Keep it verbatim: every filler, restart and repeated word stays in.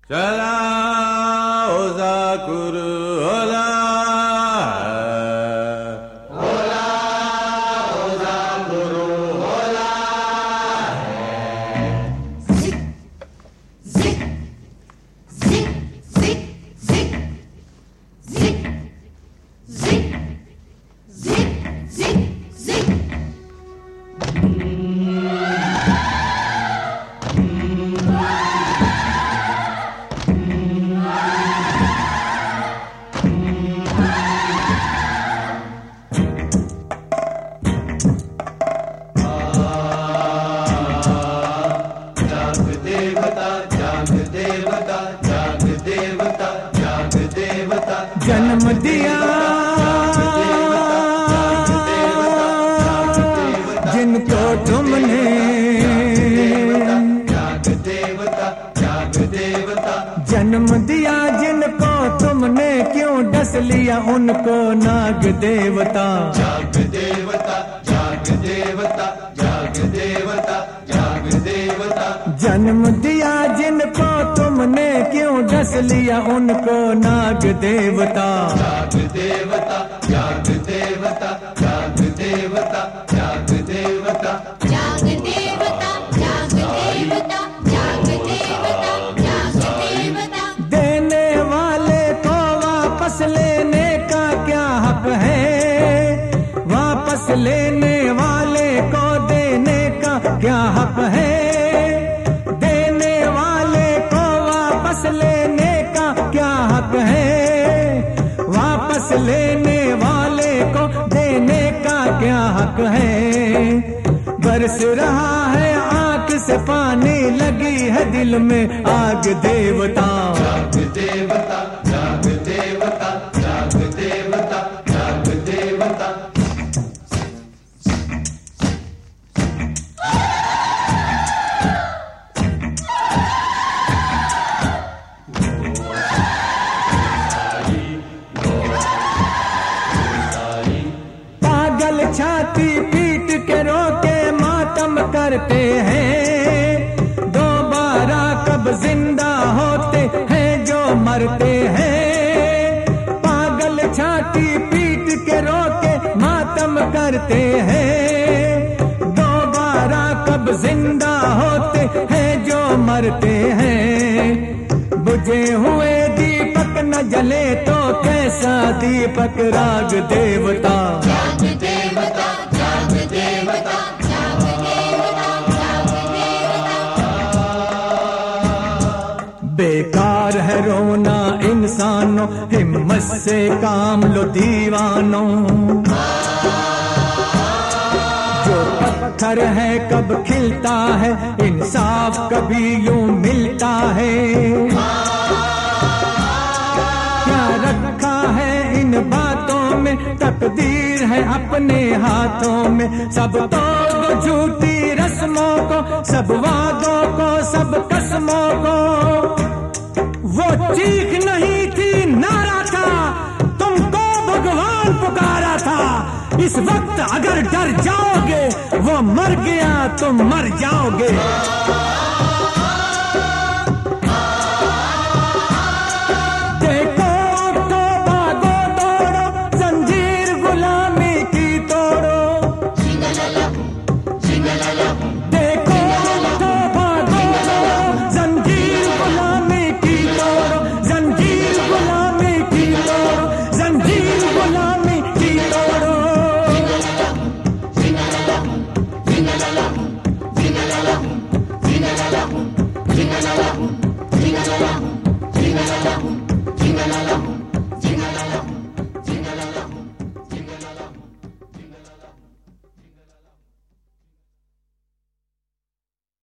चला ओजाकुरु होला होला ओजाकुरु होला Zik, zik, zik, zik, zik, zik, zik, zik, zik, zik. जन्म दिया जिनको तुमने, जन्म दिया जिनको तुमने, क्यों डस लिया उनको नाग देवता। जाग देवता जाग देवता जाग देवता जाग देवता। जन्म दिया जिनको तुमने, क्यों डस लिया उनको नाग देवता। जाग देवता जाग देवता जाग देवता जाग देवता। जाग देवता, जाग देवता, जाग देवता, जाग देवता। देने वाले को वापस लेने का क्या हक है, वापस लेने वाले को देने का क्या हक है। देने वाले को वापस लेने का क्या हक है, वापस लेने वाले को देने का क्या हक है। बरस रहा है आंख से पानी, लगी है दिल में आग देवता। जाग देवता जाग देवता जाग देवता जाग देवता। पागल छाती पीट के रोके मातम करते हैं, दोबारा कब जिंदा होते हैं जो मरते हैं। पागल छाती पीट के रोके मातम करते हैं, दोबारा कब जिंदा होते हैं जो मरते हैं। बुझे हुए दीपक न जले तो कैसा दीपक राग देवता। जाग देवता, जाग देवता, जाग देवता, जाग देवता। बेकार है रोना इंसानों, हिम्मत से काम लो दीवानों। जो पत्थर है कब खिलता है, इंसाफ कभी यूं मिलता है। क्या रखा है इन बातों में, तकदीर है अपने हाथों में। सब तोड़ झूठी रस्मों को, सब वादों को, सब कसमों को। वो चीख नहीं थी नारा था, तुमको भगवान पुकारा था। इस वक्त अगर डर जाओगे, वो मर गया तुम मर जाओगे।